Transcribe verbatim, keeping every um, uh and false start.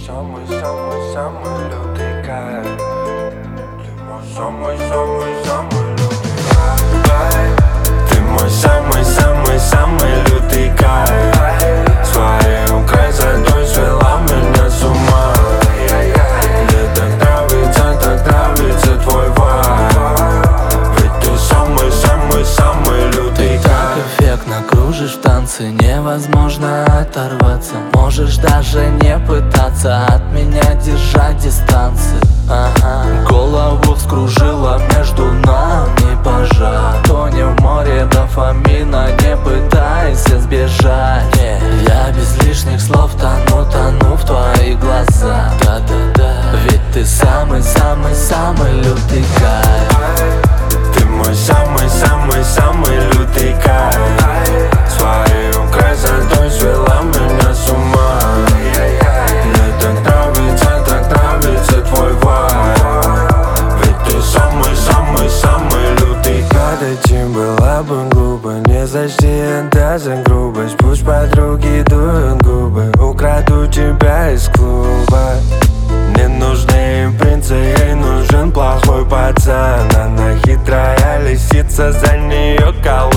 самый-самый-самый лютый кайф. Ты мой самый-самый-самый лютый кайф. Ты мой самый-самый-самый лютый кайф. Своей красотой свела меня с ума. Мне так нравится, так нравится твой вайб. Ведь ты самый-самый-самый лютый кайф. Так эффектно кружишь в танце, невозможно оторваться. Можешь даже не пытаться от меня держать дистанцию. Ага. Голову вскружила между нами пожар. Тонем в море дофамина, не пытайся сбежать. yeah. Я без лишних слов тону, тону в твои глаза. Да-да-да. Ведь ты самый-самый-самый лютый кайф. Ты мой самый-самый-самый лютый кайф. Своей красотой свела меня с ума. Мне так нравится, так нравится твой вайб. Ведь ты самый-самый-самый лютый кайф. Чем была бы глупо, не сочти это за грубость. Пусть подруги дуют губы, украду тебя из клуба. Не нужны им принцы, ей нужен плохой пацан. Она хитрая лисица, за нее колоть.